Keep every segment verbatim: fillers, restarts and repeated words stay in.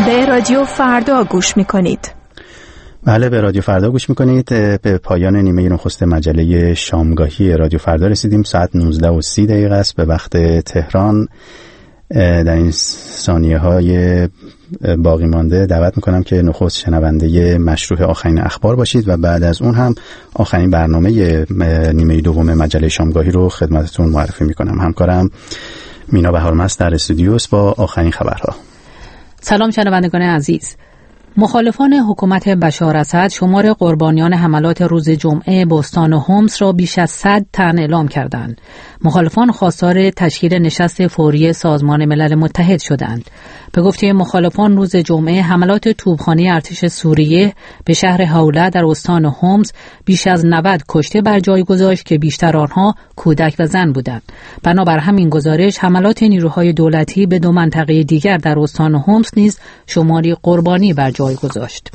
به رادیو فردا گوش میکنید. بله، به رادیو فردا گوش میکنید. به پایان نیمه نخست مجله شامگاهی رادیو فردا رسیدیم. ساعت نوزده و سی دقیقه است به وقت تهران. در این ثانیه های باقی مانده دعوت میکنم که نخست شنونده مشروع آخرین اخبار باشید و بعد از اون هم آخرین برنامه نیمه دوم مجله شامگاهی رو خدمتتون معرفی میکنم. همکارم مینا بهارمست در استودیوست با آخرین خبرها. سلام شنوندگان عزیز. مخالفان حکومت بشار اسد شمار قربانیان حملات روز جمعه بوستان و هومس را بیش از صد تن اعلام کردند. مخالفان خواستار تشکیل نشست فوری سازمان ملل متحد شدند. به گفته مخالفان روز جمعه حملات توپخانه ارتش سوریه به شهر حوله در استان هومس بیش از نود کشته بر جای گذاشت که بیشتر آنها کودک و زن بودند. بنابر همین گزارش حملات نیروهای دولتی به دو منطقه دیگر در استان هومس نیز شماری قربانی بر جای گذاشت.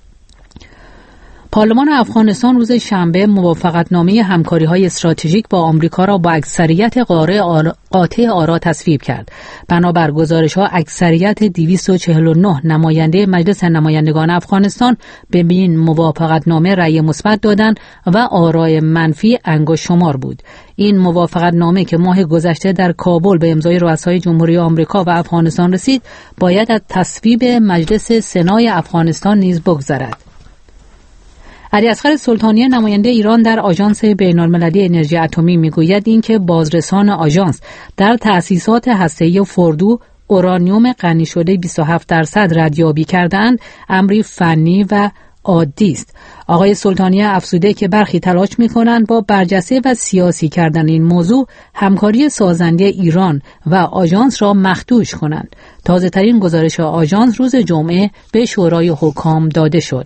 پارلمان افغانستان روز شنبه موافقتنامه همکاری‌های استراتژیک با آمریکا را با اکثریت قاطع آرا تصویب کرد. بنابر گزارش‌ها اکثریت دویست و چهل و نه نماینده مجلس نمایندگان افغانستان به این موافقتنامه رأی مثبت دادند و آرای منفی انگشت شمار بود. این موافقتنامه که ماه گذشته در کابل به امضای رؤسای جمهوری آمریکا و افغانستان رسید، باید از تصویب مجلس سنای افغانستان نیز بگذرد. علیاصغر سلطانی نماینده ایران در آژانس بین‌المللی انرژی اتمی میگوید اینکه بازرسان آژانس در تأسیسات هسته‌ای فردو اورانیوم غنی شده بیست و هفت درصد ردیابی کردند امری فنی و عادی است. آقای سلطانی افزوده که برخی تلاش می‌کنند با برجسته و سیاسی کردن این موضوع همکاری سازنده ایران و آژانس را مخدوش کنند. تازه‌ترین گزارش آژانس روز جمعه به شورای حکام داده شد.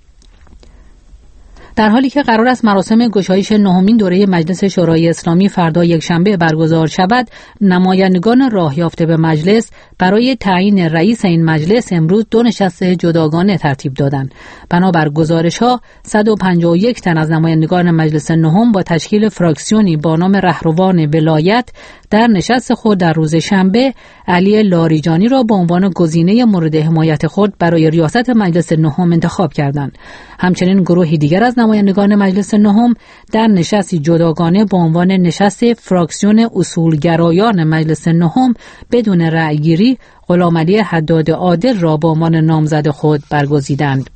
در حالی که قرار است مراسم گشایش نهمین دوره مجلس شورای اسلامی فردا یکشنبه برگزار شود، نمایندگان راه یافته به مجلس برای تعیین رئیس این مجلس امروز دو نشست جداگانه ترتیب دادند. بنابر گزارش‌ها صد و پنجاه و یک تن از نمایندگان مجلس نهم با تشکیل فراکسیونی با نام رهروان ولایت در نشست خود در روز شنبه علی لاریجانی را به عنوان گزینه مورد حمایت خود برای ریاست مجلس نهم انتخاب کردند. همچنین گروهی دیگر از نمایندگان مجلس نهم در نشستی جداگانه با عنوان نشست فراکسیون اصولگرایان مجلس نهم بدون رأیگیری غلامعلی حداد عادل را به عنوان نامزد خود برگزیدند.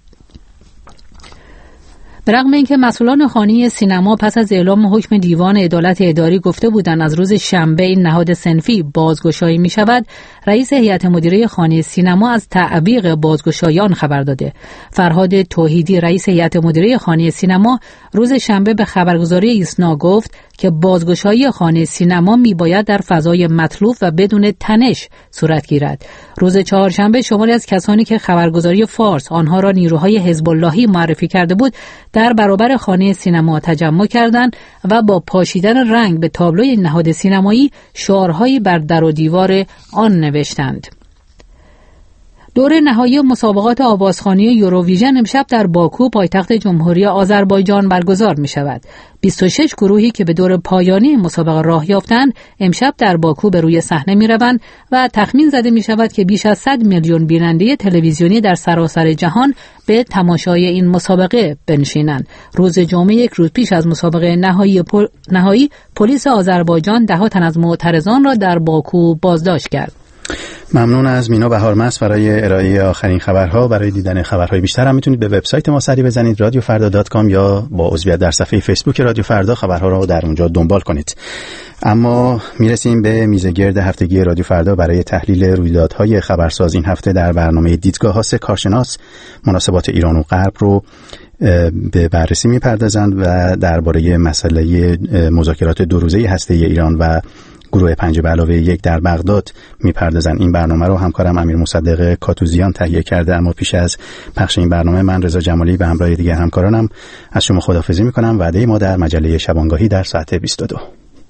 برغم اینکه مسئولان خانه سینما پس از اعلام حکم دیوان عدالت اداری گفته بودند از روز شنبه این نهاد صنفی بازگشایی می شود، رئیس هیئت مدیره خانه سینما از تعویق بازگشایان خبر داده. فرهاد توحیدی رئیس هیئت مدیره خانه سینما روز شنبه به خبرگزاری ایسنا گفت که بازگشایی خانه سینما می باید در فضای مطلوب و بدون تنش صورت گیرد. روز چهارشنبه شماری از کسانی که خبرگزاری فارس آنها را نیروهای حزب اللهی معرفی کرده بود در برابر خانه سینما تجمع کردند و با پاشیدن رنگ به تابلوی نهاد سینمایی شعارهایی بر در و دیوار آن نوشتند. دور نهایی مسابقات آوازخوانی یوروویژن امشب در باکو پایتخت جمهوری آذربایجان برگزار می شود. بیست و شش گروهی که به دور پایانی مسابقه راه یافتند امشب در باکو به روی صحنه می روند و تخمین زده می شود که بیش از صد میلیون بیننده تلویزیونی در سراسر جهان به تماشای این مسابقه بنشینند. روز جمعه یک روز پیش از مسابقه نهایی پل... نهایی پلیس آذربایجان ده ها تن از معترضان را در باکو بازداشت کرد. ممنون از مینا بهارمست برای ارائه آخرین خبرها. برای دیدن خبرهای بیشتر هم میتونید به وبسایت ما سری بزنید رادیو فردا دات کام یا با عضویت در صفحه فیسبوک رادیو فردا خبرها را در اونجا دنبال کنید. اما میرسیم به میزگرد هفتگی رادیو فردا برای تحلیل رویدادهای خبرساز این هفته. در برنامه دیدگاه ها سه کارشناس مناسبات ایران و غرب رو به بررسی میپردازند و درباره مسئله مذاکرات دو روزه هسته‌ای ایران و گروه پنج به علاوه یک در بغداد میپردازن. این برنامه رو همکارم امیر مصدق کاتوزیان تهیه کرده. اما پیش از پخش این برنامه من رضا جمالی به همراه دیگر همکارانم از شما خداحافظی میکنم. وعده ما در مجله شبانگاهی در ساعت بیست و دو.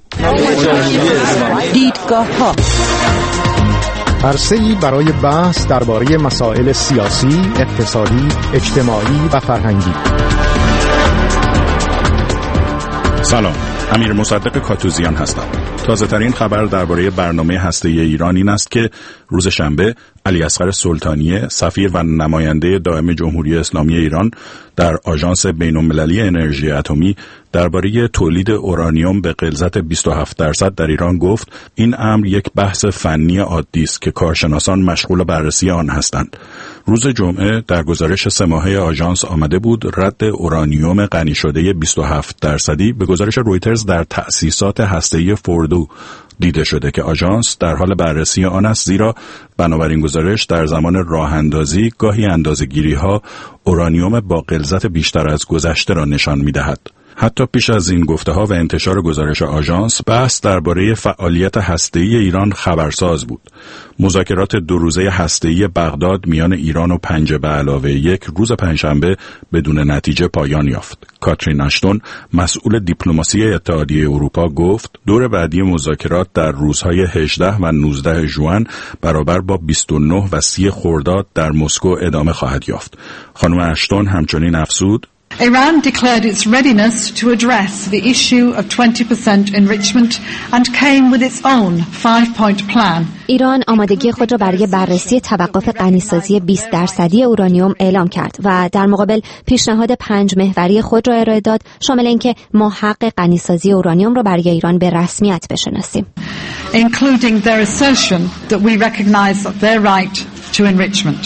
دیدگاه ها عرصه‌ای برای بحث درباره مسائل سیاسی، اقتصادی، اجتماعی و فرهنگی. سلام، امیر مصدق کاتوزیان هستم. تازه ترین خبر درباره برنامه هسته‌ای ایران این است که روز شنبه علی اصغر سلطانیه، سفیر و نماینده دائم جمهوری اسلامی ایران در آژانس بین‌المللی انرژی اتمی درباره تولید اورانیوم به غلظت بیست و هفت درصد در ایران گفت این امر یک بحث فنی عادی است که کارشناسان مشغول بررسی آن هستند. روز جمعه در گزارش سه ماهه آژانس آمده بود رد اورانیوم غنی شده بیست و هفت درصدی به گزارش رویترز در تأسیسات هسته‌ای فوردو دیده شده که آژانس در حال بررسی آن است، زیرا بنابراین گزارش در زمان راه اندازی گاهی اندازه‌گیری‌ها اورانیوم با غلظت بیشتر از گذشته را نشان می‌دهد. حتی پیش از این گفته‌ها و انتشار گزارش آژانس، بحث درباره فعالیت هسته‌ای ایران خبرساز بود. مذاکرات دو روزه هسته‌ای بغداد میان ایران و پنج به علاوه یک روز پنجشنبه بدون نتیجه پایان یافت. کاترین آشتون، مسئول دیپلماسی اتحادیه اروپا، گفت دور بعدی مذاکرات در روزهای هجده و نوزده ژوئن برابر با بیست و نه و سی خرداد در مسکو ادامه خواهد یافت. خانم آشتون همچنین افزود: Iran declared its readiness to address the issue of twenty percent enrichment and came with its own five-point plan. ایران آمادگی خود را برای بررسی توقف غنیسازی بیست درصدی اورانیوم اعلام کرد و در مقابل پیشنهاد پنج محوری خود را ارائه داد، شامل اینکه ما حق غنیسازی اورانیوم را برای ایران به رسمیت بشناسیم. Including their assertion that we recognize their right to enrichment.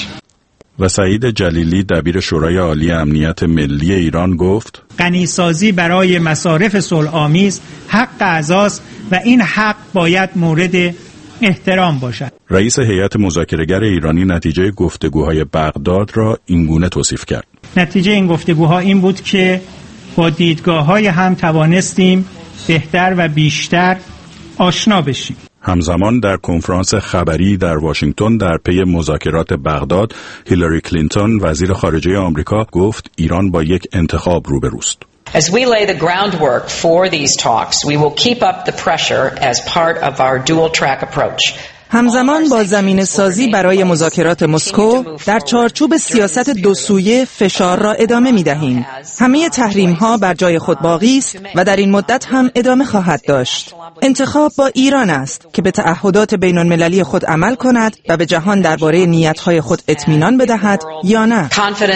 و سعید جلیلی، دبیر شورای عالی امنیت ملی ایران، گفت غنیسازی برای مصارف صلح‌آمیز حق اعضاست و این حق باید مورد احترام باشد. رئیس هیئت مذاکره‌گر ایرانی نتیجه گفتگوهای بغداد را اینگونه توصیف کرد: نتیجه این گفتگوها این بود که با دیدگاه‌های هم توانستیم بهتر و بیشتر آشنا بشیم. همزمان در کنفرانس خبری در واشنگتن در پی مذاکرات بغداد، هیلاری کلینتون وزیر خارجه آمریکا گفت ایران با یک انتخاب روبروست. As we lay the groundwork for these talks, we will keep up the pressure as part of our dual track approach. همزمان با زمینه سازی برای مذاکرات مسکو در چارچوب سیاست دو سویه فشار را ادامه می دهیم. همه تحریم ها بر جای خود باقی است و در این مدت هم ادامه خواهد داشت. انتخاب با ایران است که به تعهدات بین المللی خود عمل کند و به جهان درباره نیت های خود اطمینان بدهد یا نه.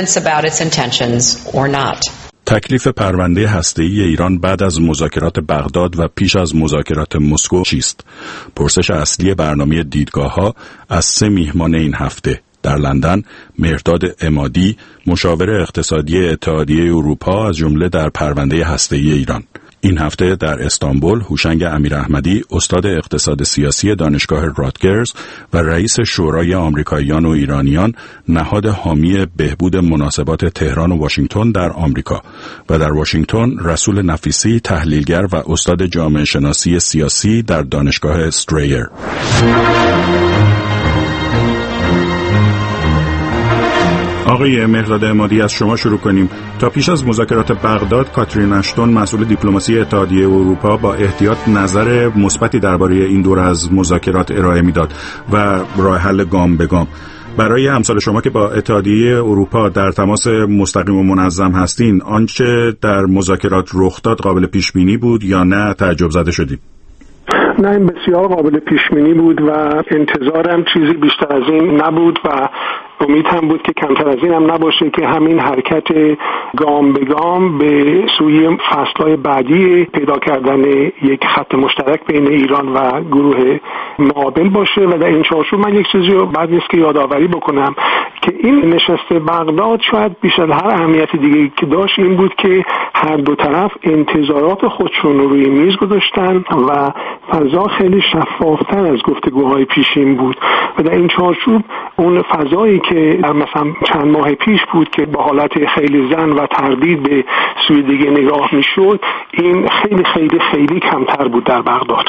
تکلیف پرونده هسته‌ای ایران بعد از مذاکرات بغداد و پیش از مذاکرات مسکو چیست؟ پرسش اصلی برنامه دیدگاه‌ها از سه میهمان این هفته در لندن، مهرداد عمادی، مشاور اقتصادی اتحادیه اروپا، از جمله در پرونده هسته‌ای ایران. این هفته در استانبول، هوشنگ امیراحمدی، استاد اقتصاد سیاسی دانشگاه راتگرز و رئیس شورای آمریکاییان و ایرانیان، نهاد حامی بهبود مناسبات تهران و واشنگتن در آمریکا، و در واشنگتن رسول نفیسی، تحلیلگر و استاد جامعه شناسی سیاسی در دانشگاه استرایر. آقای مهرداد عمادی، از شما شروع کنیم. تا پیش از مذاکرات بغداد، کاترین آشتون، مسئول دیپلماسی اتحادیه اروپا، با احتیاط نظر مثبتی درباره این دور از مذاکرات ارائه میداد و راه حل گام به گام. برای امثال شما که با اتحادیه اروپا در تماس مستقیم و منظم هستین، آنچه در مذاکرات رخ داد قابل پیش بینی بود یا نه تعجب زده شدید؟ نه، این بسیار قابل پیش بینی بود و انتظارم چیزی بیشتر از این نبود و امید هم بود که کمتر از این هم نباشه که همین حرکت گام به گام به سوی فصلهای بعدی پیدا کردن یک خط مشترک بین ایران و گروه مقابل باشه. و در این چارچوب من یک چیزی رو بعد نیست که یادآوری بکنم که این نشست بغداد شاید بیش از هر اهمیت دیگه که داشت این بود که هر دو طرف انتظارات خودشون رو روی میز گذاشتن و فضا خیلی شفافتر از گفتگوهای پیشین بود. و در این چارچوب اون فضایی که مثلا چند ماه پیش بود که با حالت خیلی زن و تردید به سوی دیگه نگاه میشد، این خیلی خیلی خیلی کمتر بود در بغداد.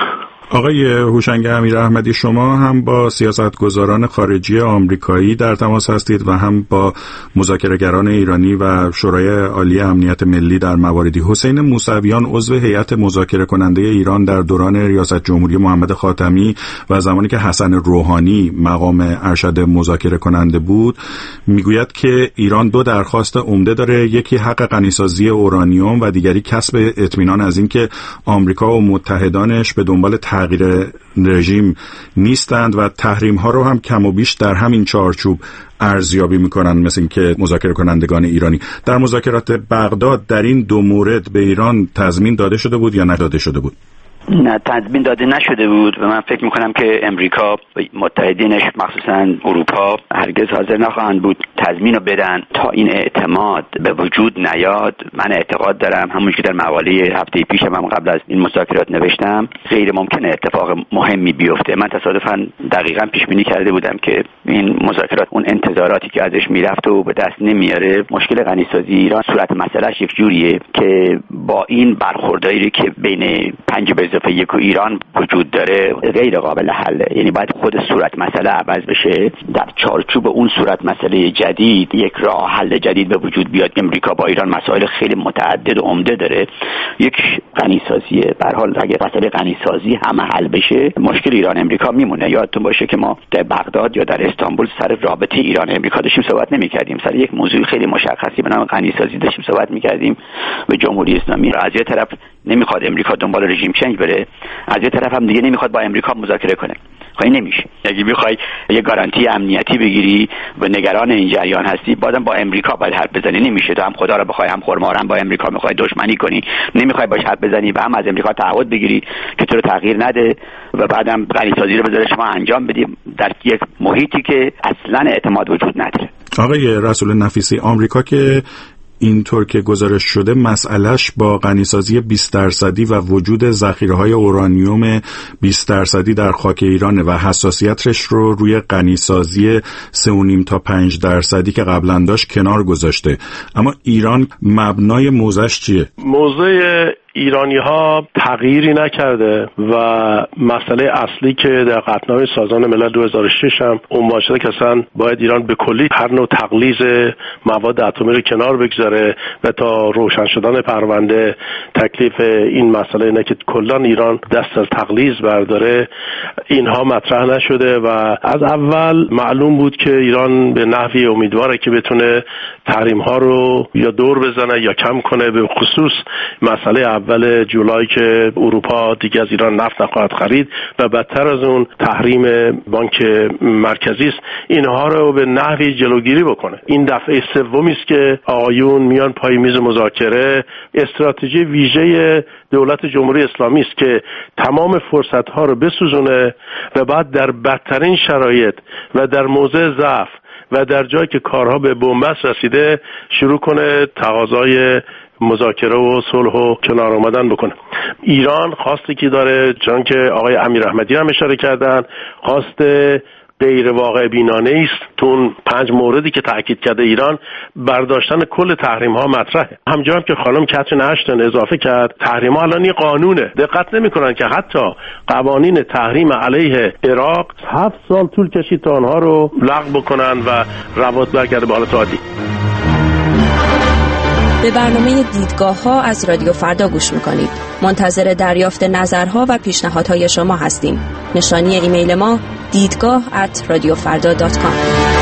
آقای هوشنگ امیراحمدی، شما هم با سیاستگزاران خارجی آمریکایی در تماس هستید و هم با مذاکره‌گران ایرانی و شورای عالی امنیت ملی در مواردی. حسین موسویان عضو هیئت مذاکره کننده ایران در دوران ریاست جمهوری محمد خاتمی و زمانی که حسن روحانی مقام ارشد مذاکره کننده بود میگوید که ایران دو درخواست عمده داره، یکی حق غنیسازی اورانیوم و دیگری کسب اطمینان از اینکه آمریکا و متحدانش به دنبال تغییر رژیم نیستند و تحریم ها رو هم کم و بیش در همین چارچوب ارزیابی میکنن، مثل اینکه مذاکره کنندگان ایرانی. در مذاکرات بغداد در این دو مورد به ایران تضمین داده شده بود یا نداده شده بود؟ نه، تضمین داده نشده بود و من فکر میکنم که امریکا و متحدینش مخصوصا اروپا هرگز حاضر نخواهند بود تضمین رو بدن تا این اعتماد به وجود نیاد. من اعتقاد دارم همون که در مقاله هفته پیش هم قبل از این مذاکرات نوشتم، غیر ممکنه اتفاق مهمی بیفته. من تصادفاً دقیقاً پیش بینی کرده بودم که این مذاکرات اون انتظاراتی که ازش میرفت و به دست نمیاره. مشکل غنیسازی ایران صورت مسئلهش یک جوریه که با این برخوردایی که بین پنج به اضافه یک و ایران وجود داره غیر قابل حله. یعنی باید خود صورت مسئله عوض بشه، در چارچوب اون صورت مسئله جدید یک راه حل جدید به وجود بیاد. امریکا با ایران مسائل خیلی متعدد و عمده داره، یک غنیسازیه. به هر حال اگه مسئله غنیسازی هم حل بشه مشکل ایران امریکا میمونه. یادتون باشه که ما در بغداد یا در استانبول سر رابطه ایران امریکا داشتیم صحبت نمی‌کردیم، سر یک موضوع خیلی مشخصی به نام غنیسازی داشتیم صحبت می‌کردیم و جمهوری اسلامی از یه طرف نمیخواد امریکا دنبال رژیم چنج بره، از یه طرف هم دیگه نمیخواد با امریکا مذاکره کنه. خب این نمیشه. اگه بخوای یه گارانتی امنیتی بگیری و نگران این جریان هستی، بازم با امریکا باید حرف بزنی. نمیشه تو هم خدا رو بخوای هم خرمارم با امریکا میخوای دشمنی کنی، نمیخوای باش حرف بزنی و هم از امریکا تعهد بگیری که تو رو تغییر نده و بعدم غنیسازی رو بذاره شما انجام بدیم در یک محیطی که اصلا اعتماد وجود نداره. آقای رسول نفیسی، آمریکا که اینطور که گزارش شده مسئلهش با غنیسازی بیست درصدی و وجود ذخیره‌های اورانیوم بیست درصدی در خاک ایران و حساسیتش رو روی غنیسازی سه و نیم تا پنج درصدی که قبلا داشت کنار گذاشته، اما ایران مبنای موضعش چیه؟ موضع ایرانی ها تغییری نکرده و مسئله اصلی که در قطعنامه سازمان ملل دو هزار و شش هم عنوان شده که اصلا باید ایران به کلی هر نوع تقلیظ مواد اتمی رو کنار بگذاره و تا روشن شدن پرونده تکلیف این مسئله اینه که کلا ایران دست از تقلیظ برداره. اینها مطرح نشده و از اول معلوم بود که ایران به نحوی امیدواره که بتونه تحریم ها رو یا دور بزنه یا کم کنه، به خصوص مسئله اول جولای که اروپا دیگه از ایران نفت نخواهد خرید و بدتر از اون تحریم بانک مرکزی است، اینها رو به نحوی جلوگیری بکنه. این دفعه سومی است که آقایون میان پای میز مذاکره. استراتژی ویژه دولت جمهوری اسلامی است که تمام فرصت‌ها رو بسوزونه و بعد در بدترین شرایط و در موضع ضعف و در جایی که کارها به بنبست رسیده شروع کنه تقاضای مذاکره و صلح و کنار آمدن بکنه. ایران خواستی که داره، چون که آقای امیراحمدی هم اشاره کردن، خواست غیر واقع بینانه است. تو اون پنج موردی که تاکید کرده ایران، برداشتن کل تحریم ها مطرحه. همجا هم که خانم کاترین اشتن اضافه کرد تحریم ها الان قانونه. دقت نمی‌کنن که حتی قوانین تحریم علیه عراق هفت سال طول کشید تا آنها رو لغو بکنن و روابط برگرده به حالت عادی. به برنامه دیدگاه ها از رادیو فردا گوش میکنید. منتظر دریافت نظرها و پیشنهادهای شما هستیم. نشانی ایمیل ما دیدگاه ات رادیو فردا دات کام.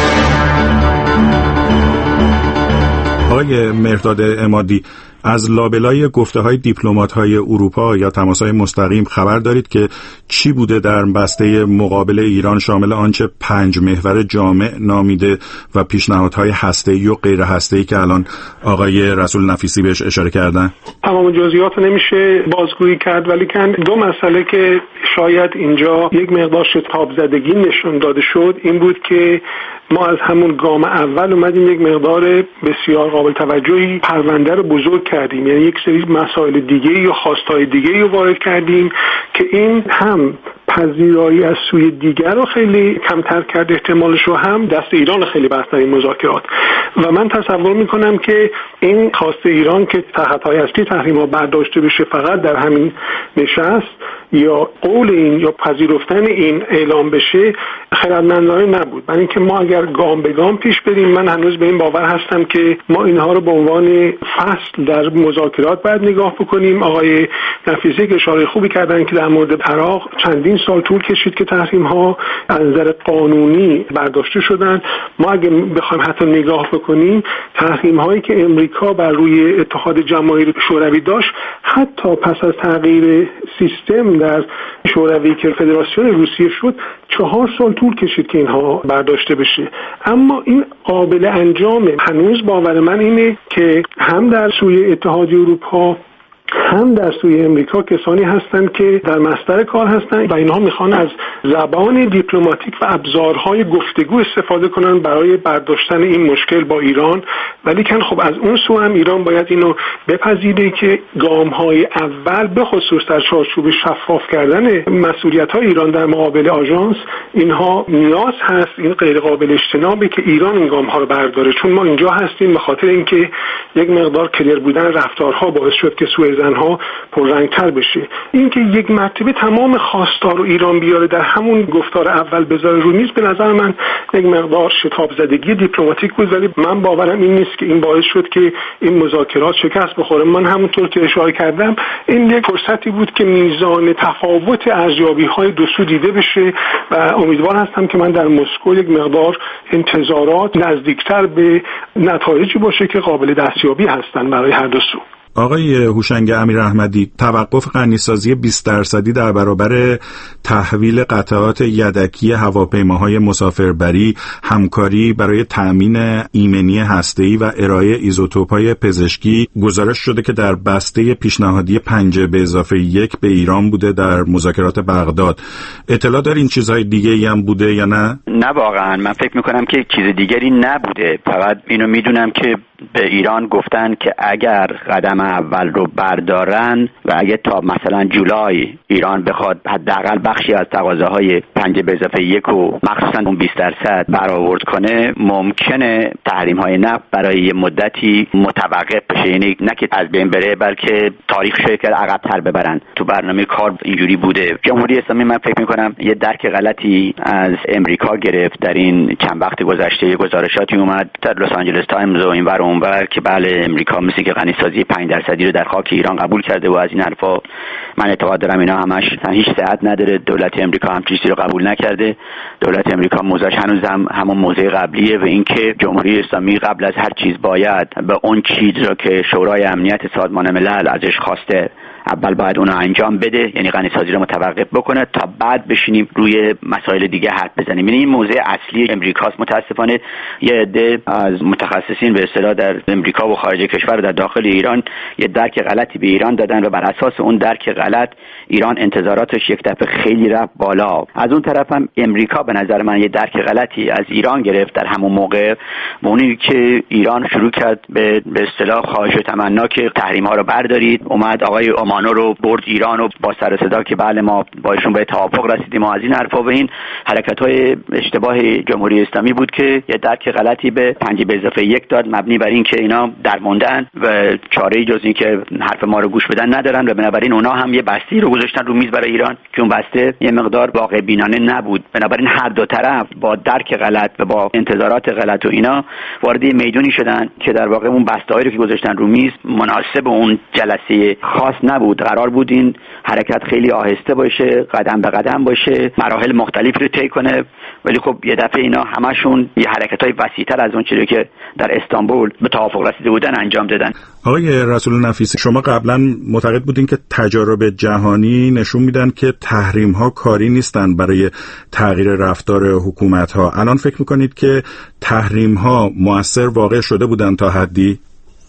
آقای مهرداد عمادی، از لابلای گفته‌های دیپلمات‌های اروپا یا تماس‌های مستقیم خبر دارید که چی بوده در بسته مقابل ایران، شامل آنچه پنج محور جامع نامیده و پیشنهادهای هسته‌ای و غیر هسته‌ای که الان آقای رسول نفیسی بهش اشاره کردن؟ تمام جزئیات نمیشه بازگویی کرد، ولی کن دو مسئله که شاید اینجا یک مقدار شتاب زدگی نشون داده شد این بود که ما از همون گام اول اومدیم یک مقدار بسیار قابل توجهی پرونده رو بزرگ کردیم، یعنی یک سری مسائل دیگه یا خواستهای دیگه رو وارد کردیم که این هم پذیرایی از سوی دیگر رو خیلی کمتر کرد احتمالش رو، هم دست ایران خیلی بست در این مذاکرات. و من تصور میکنم که این خواست ایران که تحت‌های اصلی تحریم ها برداشته بشه فقط در همین نشست یا قول این یا پذیرفتن این اعلام بشه خردمندانه نبود. برای اینکه ما اگر گام به گام پیش بریم، من هنوز به این باور هستم که ما اینها رو به عنوان فصل در مذاکرات باید نگاه بکنیم. آقای نفیسی که اشاره خوبی کردن که در مورد عراق چندین سال طول کشید که تحریم ها از نظر قانونی برداشته شدن. ما اگه بخوایم حتی نگاه بکنیم تحریم هایی که امریکا بر روی اتحاد جماهیر شوروی داشت، حتی پس از تغییر سیستم در شوروی که فدراسیون روسیه شد، چهار سال طول کشید که اینها برداشته بشه. اما این قابل انجامه. هنوز باور من اینه که هم در سوی اتحادیه اروپا هم در سوی امریکا کسانی هستند که در مصدر کار هستند و اینها میخوان از زبان دیپلماتیک و ابزارهای گفتگو استفاده کنن برای برداشتن این مشکل با ایران. ولی کن خب از اون سو هم ایران باید اینو بپذیره که گام‌های اول به خصوص در چارچوب شفاف کردن مسئولیت‌های ایران در مقابل آژانس، اینها نیاز هست، این غیر قابل اجتنابه که ایران این گام‌ها رو برداره. چون ما اینجا هستیم به خاطر اینکه یک مقدار کلیر بودن رفتارها باعث شد که سوء زنها پررنگتر بشه. این که یک مرتبه تمام خواستار رو ایران بیاره در همون گفتار اول بذاره رو میز، به نظر من یک مقدار شتاب زدگی دیپلماتیک بود. ولی من باورم این نیست که این باعث شد که این مذاکرات شکست بخوره. من همونطور که اشاره کردم این یک فرصتی بود که میزان تفاوت ارزیابی‌های دو سو دیده بشه و امیدوار هستم که من در مسکو یک مقدار انتظارات نزدیکتر به نتایجی باشه که قابل دستیابی هستن برای هر دو سو. آقای هوشنگ امیرحمدی، توقف غنیسازی بیست درصدی در برابر تحویل قطعات یدکی هواپیماهای مسافربری، همکاری برای تأمین ایمنی هسته‌ای و ارائه ایزوتوپ‌های پزشکی گزارش شده که در بسته پیشنهادی پنج به اضافه یک به ایران بوده در مذاکرات بغداد. اطلاع دارین چیزهای دیگه‌ای هم بوده یا نه؟ نه واقعا من فکر می‌کنم که چیز دیگری نبوده. فقط اینو میدونم که به ایران گفتن که اگر قدم اول رو بردارن و اگه تا مثلا جولای ایران بخواد حداقل بخشی از تقاضاهای پنج به اضافه یک رو مخصوصا اون بیست درصد برآورد کنه، ممکنه تحریم های نفت برای یه مدتی متوقف بشه. یعنی نه که از بین بره بلکه تاریخ شکل عقب‌تر ببرن. تو برنامه کار اینجوری بوده. جمهوری اسلامی من فکر می‌کنم یه درک غلطی از امریکا گرفت در این چند وقت گذشته. گزارشاتی اومد در لس آنجلس تایمز و اینور اونور که بله امریکا مثل که غنیسازی پنج درصدی رو در خاک ایران قبول کرده و از این حرفا. من اعتقاد دارم اینا همش هیچ صحت نداره. دولت امریکا هم چیزی رو قبول نکرده. دولت امریکا موضعش هنوز هم همون موضع قبلیه و اینکه جمهوری اسلامی قبل از هر چیز باید به اون چیزی رو که شورای امنیت سازمان ملل ازش خواسته اول باید اونو انجام بده، یعنی غنیسازی رو متوقف بکنه تا بعد بشینیم روی مسائل دیگه حرف بزنیم. یعنی این موضع اصلی امریکاست. متاسفانه یه عده از متخصصین به اصطلاح در امریکا و خارج کشور و در داخل ایران یه درک غلطی به ایران دادن و بر اساس اون درک غلط ایران انتظاراتش یک دفعه خیلی رفت بالا. از اون طرف هم امریکا به نظر من یه درک غلطی از ایران گرفت در همون موقع، به اونی که ایران شروع کرد به به اصطلاح خواهش و تمنا که تحریم‌ها رو بردارید. اومد آقای اومانو رو برد ایران و با سر صدا که بله ما با ایشون به توافق رسیدیم و از این حرفا. و این حرکت‌های اشتباه جمهوری اسلامی بود که یه درک غلطی به پنج به اضافه یک داد مبنی بر این که اینا درموندن و چاره‌ای جز این که حرف ما رو گوش بدن ندارن و بنابراین اونا هم یه بستی رو گذاشتن رو میز برای ایران که اون بسته یه مقدار واقع بینانه نبود. بنابراین هر دو طرف با درک غلط و با انتظارات غلط و اینا وارد میدونی شدن که در واقع اون بسته‌هایی رو که گذاشتن رو میز مناسب اون جلسه خاص نبود. قرار بود این حرکت خیلی آهسته باشه، قدم به قدم باشه، مراحل مختلفی رو طی کنه، ولی خب یه دفعه اینا همشون یه حرکت‌های وسیع‌تر از اون چیزی که در استانبول به توافق رسیده بودن انجام دادن. آقای رسول نفیسی، شما قبلا معتقد بودین که تجارب جهانی نشون میدن که تحریم‌ها کاری نیستن برای تغییر رفتار حکومت‌ها. الان فکر می‌کنید که تحریم‌ها مؤثر واقع شده بودن تا حدی؟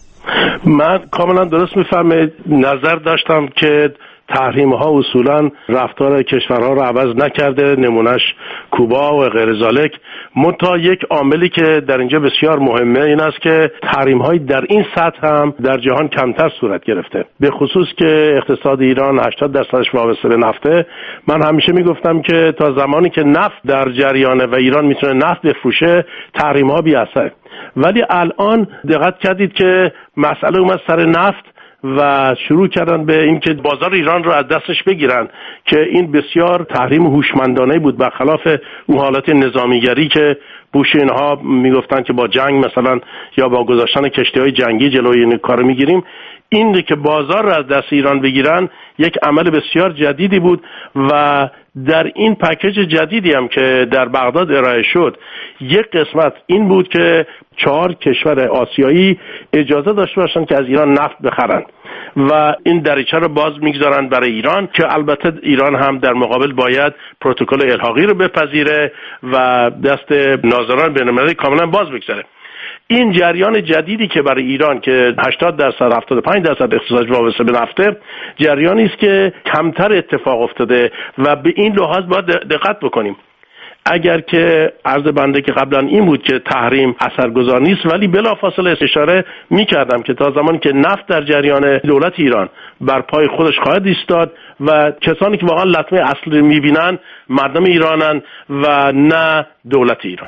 من کاملا درست میفهمم. نظر داشتم که تحریم ها اصولا رفتار کشورها رو عوض نکرده، نمونش کوبا و غیر ذالک. منتها یک عاملی که در اینجا بسیار مهمه این است که تحریم های در این سطح هم در جهان کمتر صورت گرفته، به خصوص که اقتصاد ایران هشتاد درصدش وابسته به نفته. من همیشه میگفتم که تا زمانی که نفت در جریانه و ایران میتونه نفت بفروشه تحریم ها بی اثره. ولی الان دقت کردید که مسئله اومد سر نفت و شروع کردن به اینکه بازار ایران رو از دستش بگیرن که این بسیار تحریم هوشمندانه بود، برخلاف اون حالت نظامیگری که بوش اینها میگفتن که با جنگ مثلا یا با گذاشتن کشتی‌های جنگی جلوی این کارو میگیریم. این که بازار رو از دست ایران بگیرن یک عمل بسیار جدیدی بود و در این پکیج جدیدی هم که در بغداد ارائه شد یک قسمت این بود که چهار کشور آسیایی اجازه داشته باشن که از ایران نفت بخرن و این دریچه رو باز میگذارن برای ایران که البته ایران هم در مقابل باید پروتکل الحاقی رو بپذیره و دست ناظران بین‌المللی کاملا باز بگذاره. این جریان جدیدی که برای ایران که هشتاد درصد هفتاد و پنج درصد اقتصادش وابسته به نفته، جریانی است که کمتر اتفاق افتاده و به این لحاظ باید دقت بکنیم. اگر که عرض بنده که قبلا این بود که تحریم اثرگذار نیست، ولی بلافاصله اشاره می‌کردم که تا زمانی که نفت در جریان دولت ایران بر پای خودش خواهد ایستاد و کسانی که واقعا لطمه اصلی می‌بینن مردم ایرانن و نه دولت ایران.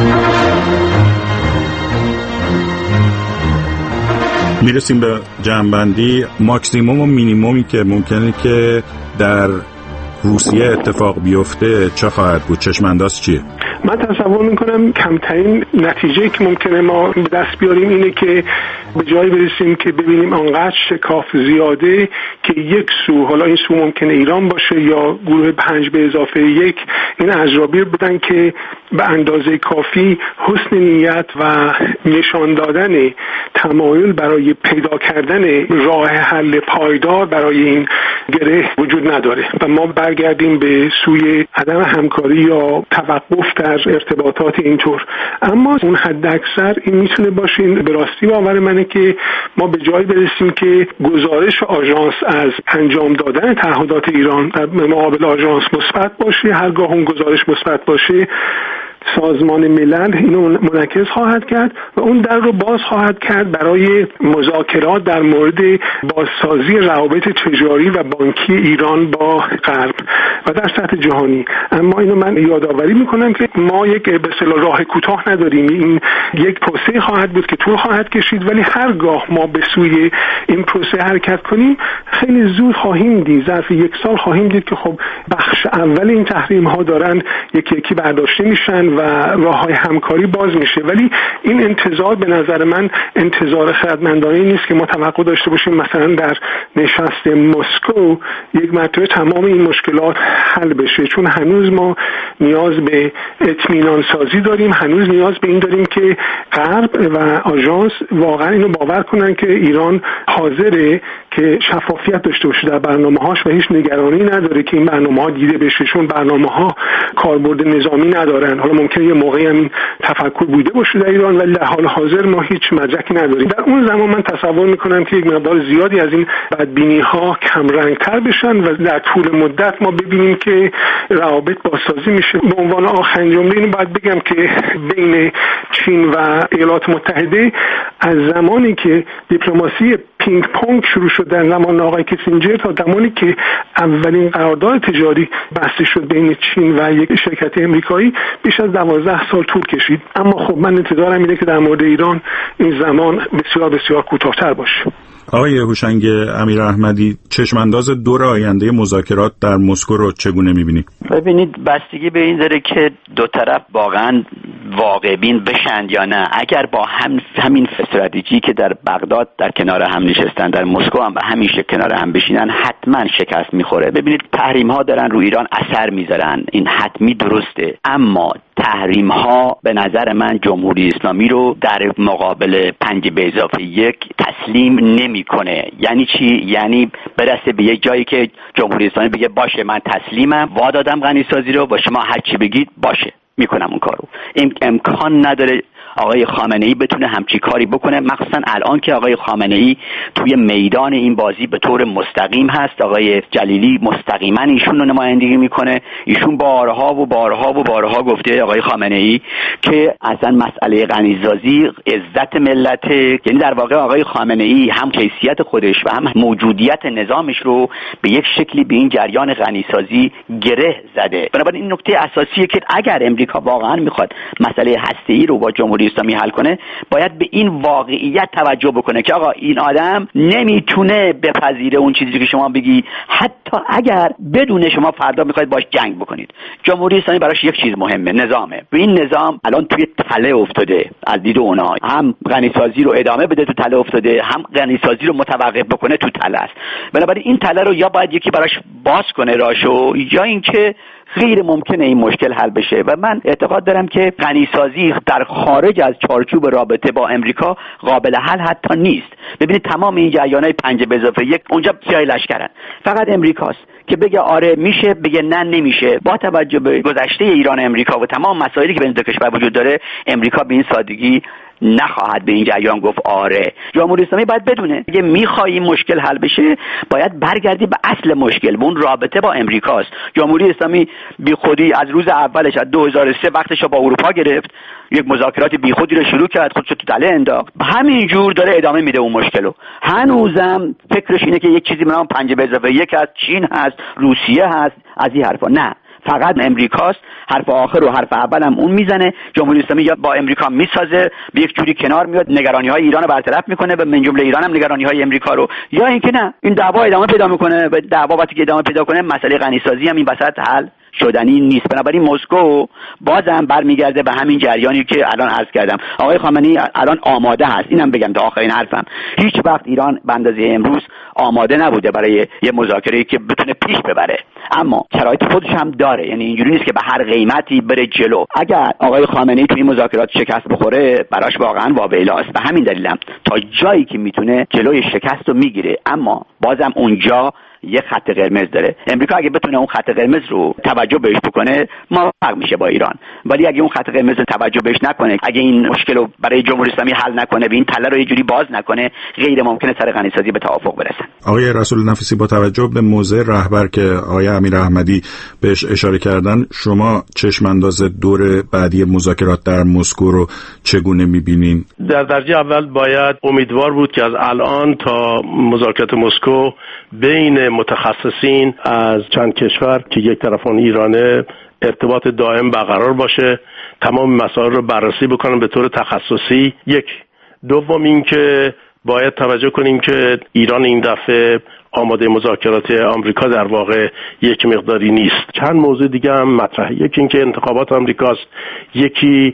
میرسیم به جمع‌بندی. ماکسیموم و مینیمومی که ممکنه که در روسیه اتفاق بیفته چه خواهد بود؟ چشم‌انداز چیه؟ من تصور میکنم کمترین نتیجه که ممکنه ما به دست بیاریم اینه که به جایی برسیم که ببینیم آنقدر شکاف زیاده که یک سو، حالا این سو ممکنه ایران باشه یا گروه پنج به اضافه یک، این اجرابی بدن که به اندازه کافی حسن نیت و نشان دادن تمایل برای پیدا کردن راه حل پایدار برای این گره وجود نداره و ما برگردیم به سوی عدم همکاری یا توقف در ارتباطات اینطور. اما اون حد اکثر این میتونه باشه، به راستی باور منه که ما به جایی برسیم که گزارش آژانس از انجام دادن تعهدات ایران در مقابل آژانس مثبت باشه. هرگاه اون گزارش مثبت باشه سازمان ملل اینو منعکس خواهد کرد و اون در رو باز خواهد کرد برای مذاکرات در مورد بازسازی روابط تجاری و بانکی ایران با غرب و در سطح جهانی. اما اینو من یادآوری میکنم که ما یک به اصطلاح راه کوتاه نداریم، این یک پروسه خواهد بود که طول خواهد کشید، ولی هرگاه ما به سوی این پروسه حرکت کنیم خیلی زود خواهیم دید، ظرف یک سال خواهیم دید که خب بخش اول این تحریم ها دارن یکی یکی برداشته میشن و راه‌های همکاری باز میشه. ولی این انتظار به نظر من انتظار خردمندانه نیست که ما توقع داشته باشیم مثلا در نشست مسکو یک مرتبه تمام این مشکلات حل بشه، چون هنوز ما نیاز به اطمینان سازی داریم، هنوز نیاز به این داریم که غرب و آژانس واقعا اینو باور کنن که ایران حاضره که شفافیت داشته باشه در برنامه‌هاش و هیچ نگرانی نداره که این برنامه‌ها دیده بشه، چون برنامه‌ها کاربرد نظامی ندارن. حالا ممکنه یه موقعی هم این تفکر بوده باشه در ایران ولی در حال حاضر ما هیچ مدرکی نداریم. در اون زمان من تصور میکنم که یک مقدار زیادی از این بدبینی‌ها کم رنگ‌تر بشن و در طول مدت ما ببینیم که روابط بازسازی میشه. به عنوان آخرین جمله اینو باید بگم که بین چین و ایالات متحده از زمانی که دیپلماسی پینگ پونگ شروع شد در زمان آقای کیسینجر تا زمانی که اولین قرارداد تجاری بسته شد بین چین و یک شرکت امریکایی بیش از دوازده سال طول کشید. اما خب من انتظارم اینه که در مورد ایران این زمان بسیار بسیار کوتاه‌تر باشه. آقای هوشنگ امیراحمدی، چشمانداز دور آینده مذاکرات در مسکو رو چگونه می‌بینید؟ ببینید بستگی به این داره که دو طرف واقعاً واقع بین بشن یا نه. اگر با هم همین استراتژی که در بغداد در کنار هم نشستن در مسکو هم به همین شکل کنار هم بشینن حتما شکست می‌خوره. ببینید تحریم ها دارن رو ایران اثر می‌ذارن، این حتمی درسته، اما تحریم ها به نظر من جمهوری اسلامی رو در مقابل پنج به اضافه یک تسلیم نمیکنه. یعنی چی؟ یعنی برسه به یک جایی که جمهوری اسلامی بگه باشه من تسلیمم، وادادم غنیسازی رو، با شما هر چی بگید باشه میکنم اون کارو. این امکان نداره آقای خامنه‌ای بتونه همچی کاری بکنه، مخصوصا الان که آقای خامنه‌ای توی میدان این بازی به طور مستقیم هست. آقای جلیلی مستقیما ایشون رو نمایندگی میکنه. ایشون بارها و بارها و بارها گفته آقای خامنه‌ای که اصلا مسئله غنیسازی عزت ملت، یعنی در واقع آقای خامنه‌ای هم حیثیت خودش و هم موجودیت نظامش رو به یک شکلی به این جریان غنیسازی گره زده. بنابراین این نکته اساسیه که اگر امریکا واقعا میخواد مسئله هسته‌ای رو با جمهوری جمهوری اسلامی حل کنه، باید به این واقعیت توجه بکنه که آقا این آدم نمیتونه بپذیره اون چیزی که شما بگی، حتی اگر بدون شما فردا میخواید باش جنگ بکنید. جمهوری اسلامی براش یک چیز مهمه، نظامه. و این نظام الان توی تله افتاده. از دید اونها هم غنیسازی رو ادامه بده تو تله افتاده، هم غنیسازی رو متوقف بکنه تو تله است. بنابراین این تله رو یا باید یکی براش باز کنه راشو، یا اینکه غیر ممکنه این مشکل حل بشه. و من اعتقاد دارم که غنیسازی در خارج از چارچوب رابطه با امریکا قابل حل حتی نیست. ببینید تمام این جریان‌های پنج به اضافه یک اونجا سیاه لشکرن، فقط امریکاست که بگه آره میشه، بگه نه نمیشه. با توجه به گذشته ایران امریکا و تمام مسائلی که بین دو کشور وجود داره، امریکا به این سادگی نخواهد به این جریان گفت آره. جمهوری اسلامی باید بدونه اگه میخوای این مشکل حل بشه، باید برگردی به اصل مشکل، به اون رابطه با امریکاست. جمهوری اسلامی بی خودی از روز اولش از دو هزار و سه وقتش با اروپا گرفت، یک مذاکرات بی خودی رو شروع کرد، خودش تو تله انداخت، همینجور داره ادامه میده اون مشکلو. هنوزم فکرش اینه که یک چیزی به نام پنج به اضافه یک هست، چین هست، روسیه هست، از این حرفا. نه، فقط امریکاست. حرف آخر و حرف اول هم اون میزنه. جمهوری اسلامی یا با امریکا میسازه، به یک جوری کنار میاد، نگرانی‌های ایران رو برطرف میکنه و من جمله ایران هم نگرانی‌های امریکا رو، یا اینکه نه، این دعوا ادامه پیدا میکنه و دعوا وقتی که ادامه پیدا کنه، مسئله غنیسازی هم این وسط حل شدنی نیست. بنابراین مسکو بازم برمیگرده به همین جریانی که الان عرض کردم. آقای خامنه‌ای الان آماده هست، اینم بگم تا آخرین حرفم، هیچ وقت ایران به اندازه امروز آماده نبوده برای یه مذاکره‌ای که بتونه پیش ببره، اما شرایط خودش هم داره. یعنی اینجوری نیست که به هر قیمتی بره جلو. اگر آقای خامنه‌ای توی این مذاکرات شکست بخوره، براش واقعا واویلاست. به همین دلیلم تا جایی که میتونه جلوی شکست رو میگیره، اما بازم اونجا یه خط قرمز داره. امریکا اگه بتونه اون خط قرمز رو توجه بهش بکنه، موفق میشه با ایران. ولی اگه اون خط قرمز رو توجه بهش نکنه، اگه این مشکل رو برای جمهوری اسلامی حل نکنه، به این تله رو یه جوری باز نکنه، غیر ممکنه سر غنیسازی به توافق برسن. آقای رسول نفیسی، با توجه به موضع رهبر که آقای امیر احمدی بهش اشاره کردن، شما چشم انداز دور بعدی مذاکرات در مسکو رو چگونه می‌بینین؟ در درجه اول باید امیدوار بود که از الان تا مذاکرات مسکو بین متخصصین از چند کشور که یک طرف اون ایرانه ارتباط دائم برقرار باشه، تمام مسائل رو بررسی بکنن به طور تخصصی. یک دوم این که باید توجه کنیم که ایران این دفعه آماده مذاکرات آمریکا در واقع یک مقداری نیست. چند موضوع دیگه هم مطرحه. یکی این که انتخابات آمریکاست، یکی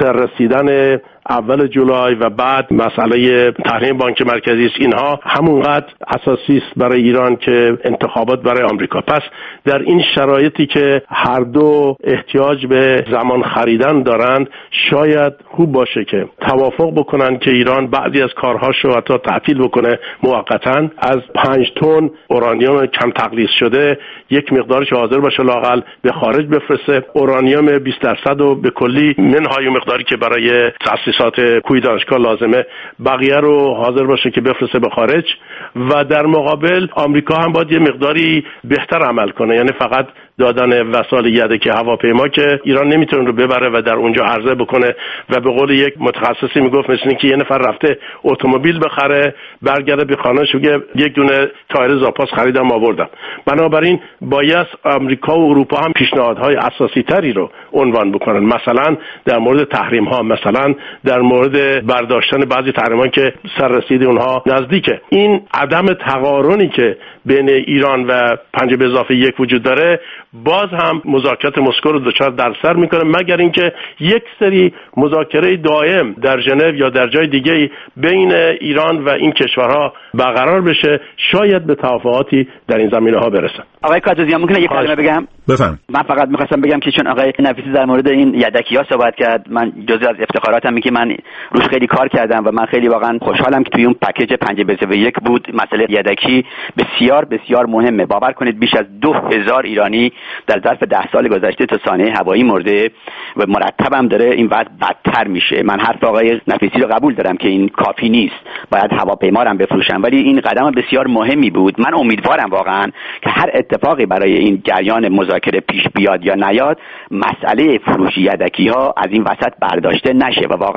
سررسیدن اول جولای و بعد مسئله تحریم بانک مرکزی است. اینها همونقدر اساسی است برای ایران که انتخابات برای آمریکا. پس در این شرایطی که هر دو احتیاج به زمان خریدن دارند، شاید خوب باشه که توافق بکنن که ایران بعضی از کارهاشو حتی تعطیل بکنه موقتا، از پنج تن اورانیوم کم تقلیص شده یک مقدارش حاضر باشه لااقل به خارج بفرسته، اورانیوم بیست درصد و به کلی منهای مقداری که برای تاسیسات کوی دانشگاه لازمه، بقیه رو حاضر باشه که بفرسته به خارج. و در مقابل آمریکا هم باید یه مقداری بهتر عمل کنه، یعنی فقط دادن وسایل یدکی هواپیما که ایران نمیتونه رو ببره و در اونجا عرضه بکنه و به قول یک متخصصی میگفت مثل اینکه یه نفر رفته اتومبیل بخره، برگرده به خانه‌اش بگه یک دونه تایر زاپاس خریدم آوردم. بنابراین باید آمریکا و اروپا هم پیشنهادهای اساسی تری رو عنوان بکنن، مثلا در مورد تحریم ها، مثلا در مورد برداشتن بعضی تحریم‌ها که سررسید اونها نزدیکه. این عدم تقارنی که بین ایران و پنج به اضافه یک وجود داره، باز هم مذاکرات مسکو رو دچار دردسر میکنه، مگر اینکه یک سری مذاکره دائم در ژنو یا در جای دیگه بین ایران و این کشورها برقرار بشه، شاید به توافقاتی در این زمینه‌ها برسن. آقای کاتوزیان ممکنه یک کلمه بگم؟ بفرمایید. من فقط می‌خواستم بگم که چون آقای نفیسی در مورد این یدکی‌ها صحبت کرد، من جزء از افتخاراتم که من روش خیلی کار کردم و من خیلی واقعا خوشحالم که توی اون پکیج پنج به اضافه یک بود. مسئله یدکی بسیار بسیار مهمه. باور کنید بیش از دو هزار ایرانی در ظرف ده سال گذشته تا سانحه هوایی مرده و مرتب هم داره این وضع بدتر میشه. من حرف آقای نفیسی رو قبول دارم که این کافی نیست، باید هواپیما هم بفروشن، ولی این قدم بسیار مهمی بود. من امیدوارم واقعا که هر اتفاقی برای این جریان مذاکره پیش بیاد یا نیاد، مسئله فروش یدکی ها از این وسط برداشته نشه و واقعا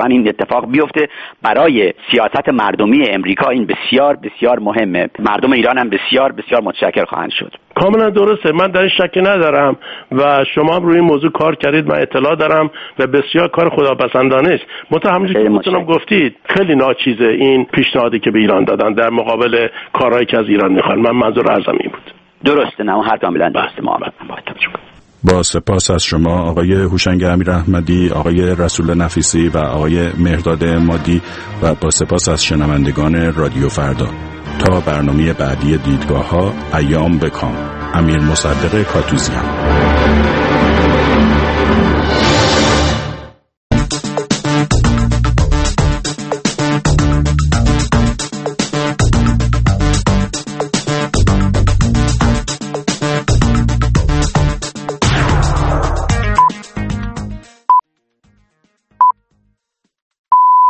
این اتفاق بیفته. برای سیاست مردمی امریکا این بسیار بسیار مهمه. مردم ایران هم بسیار بسیار متشکر خواهند شد. کاملا درسته، من در این شکی ندارم و شما هم روی این موضوع کار کردید، من اطلاع دارم و بسیار کار خداپسندانه است. منتها همونجوری که خودتون گفتید خیلی ناچیزه این پیشنهادی که به ایران دادن در مقابل کارهایی که از ایران میخوان. من منظور عرضم این بود. درسته، نه هر کاملا درسته. ما با سپاس از شما آقای هوشنگ امیراحمدی، آقای رسول نفیسی و آقای مهرداد مادی و با سپاس از شنوندگان رادیو فردا. تا برنامه بعدی دیدگاه ها، ایام بکام. امیر مصدق کاتوزیان.